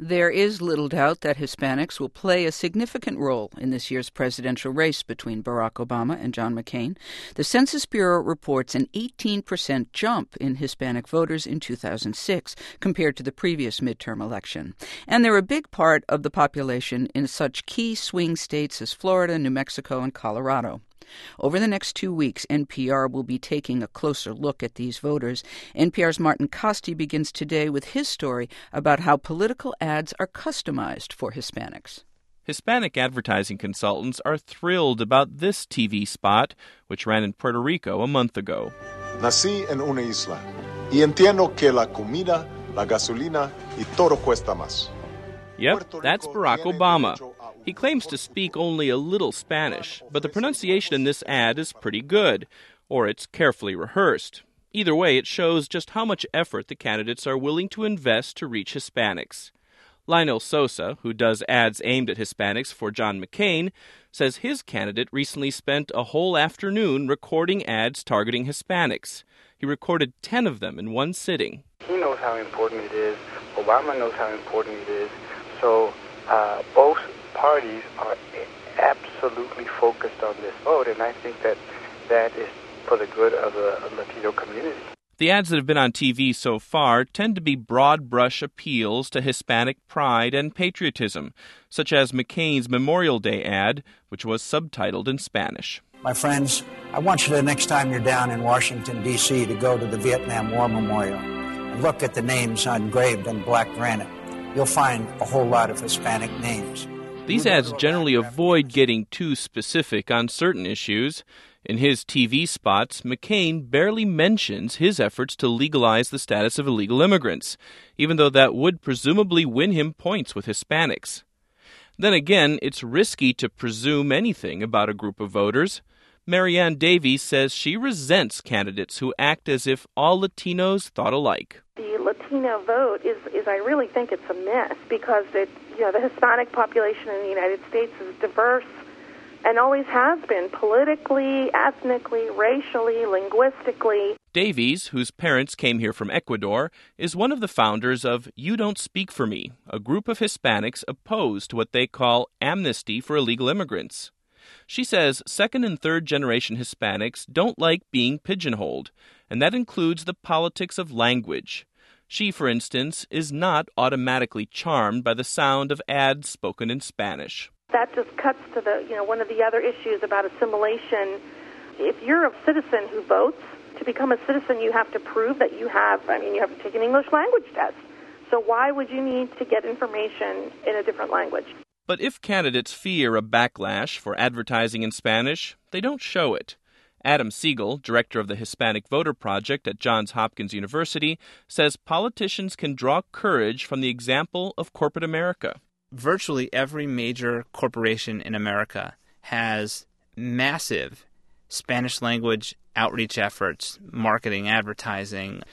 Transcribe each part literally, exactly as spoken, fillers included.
There is little doubt that Hispanics will play a significant role in this year's presidential race between Barack Obama and John McCain. The Census Bureau reports an eighteen percent jump in Hispanic voters in two thousand six compared to the previous midterm election. And they're a big part of the population in such key swing states as Florida, New Mexico, and Colorado. Over the next two weeks, N P R will be taking a closer look at these voters. N P R's Martin Kaste begins today with his story about how political ads are customized for Hispanics. Hispanic advertising consultants are thrilled about this T V spot, which ran in Puerto Rico a month ago. Nací en una isla y entiendo que la comida, la gasolina y todo cuesta más. Yep, that's Barack Obama. He claims to speak only a little Spanish, but the pronunciation in this ad is pretty good, or it's carefully rehearsed. Either way, it shows just how much effort the candidates are willing to invest to reach Hispanics. Lionel Sosa, who does ads aimed at Hispanics for John McCain, says his candidate recently spent a whole afternoon recording ads targeting Hispanics. He recorded ten of them in one sitting. He knows how important it is. Obama knows how important it is. So uh, both parties are absolutely focused on this vote, and I think that that is for the good of the Latino community. The ads that have been on T V so far tend to be broad-brush appeals to Hispanic pride and patriotism, such as McCain's Memorial Day ad, which was subtitled in Spanish. My friends, I want you to, next time you're down in Washington, D C, to go to the Vietnam War Memorial and look at the names engraved on black granite. You'll find a whole lot of Hispanic names. These ads generally avoid getting too specific on certain issues. In his T V spots, McCain barely mentions his efforts to legalize the status of illegal immigrants, even though that would presumably win him points with Hispanics. Then again, it's risky to presume anything about a group of voters. Marianne Davies says she resents candidates who act as if all Latinos thought alike. The Latino vote is, is I really think it's a myth because it, you know, the Hispanic population in the United States is diverse and always has been politically, ethnically, racially, linguistically. Davies, whose parents came here from Ecuador, is one of the founders of You Don't Speak for Me, a group of Hispanics opposed to what they call amnesty for illegal immigrants. She says second- and third-generation Hispanics don't like being pigeonholed, and that includes the politics of language. She, for instance, is not automatically charmed by the sound of ads spoken in Spanish. That just cuts to the, you know, one of the other issues about assimilation. If you're a citizen who votes, to become a citizen you have to prove that you have, I mean, you have to take an English language test. So why would you need to get information in a different language? But if candidates fear a backlash for advertising in Spanish, they don't show it. Adam Siegel, director of the Hispanic Voter Project at Johns Hopkins University, says politicians can draw courage from the example of corporate America. Virtually every major corporation in America has massive Spanish language outreach efforts, marketing, advertising.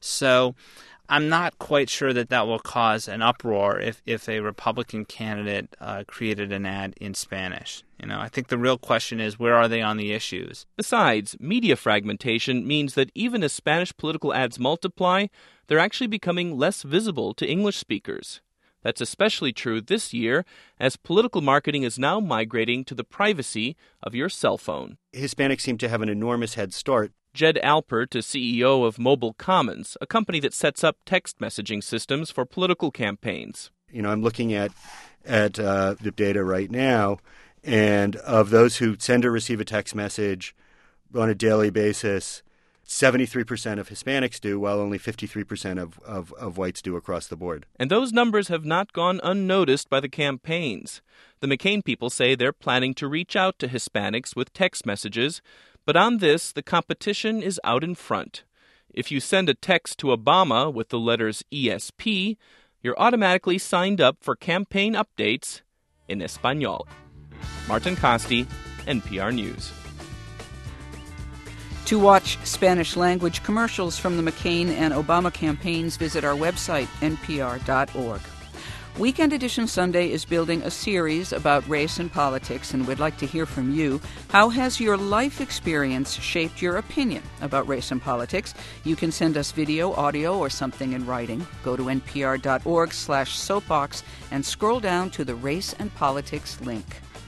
So I'm not quite sure that that will cause an uproar if, if a Republican candidate uh, created an ad in Spanish. You know, I think the real question is, where are they on the issues? Besides, media fragmentation means that even as Spanish political ads multiply, they're actually becoming less visible to English speakers. That's especially true this year, as political marketing is now migrating to the privacy of your cell phone. Hispanics seem to have an enormous head start. Jed Alpert is C E O of Mobile Commons, a company that sets up text messaging systems for political campaigns. You know, I'm looking at at uh, the data right now, and of those who send or receive a text message on a daily basis, seventy-three percent of Hispanics do, while only fifty-three percent of, of, of whites do across the board. And those numbers have not gone unnoticed by the campaigns. The McCain people say they're planning to reach out to Hispanics with text messages, but on this, the competition is out in front. If you send a text to Obama with the letters E S P, you're automatically signed up for campaign updates in Espanol. Martin Kaste, N P R News. To watch Spanish-language commercials from the McCain and Obama campaigns, visit our website, N P R dot org. Weekend Edition Sunday is building a series about race and politics, and we'd like to hear from you. How has your life experience shaped your opinion about race and politics? You can send us video, audio, or something in writing. Go to npr.org slash soapbox and scroll down to the Race and Politics link.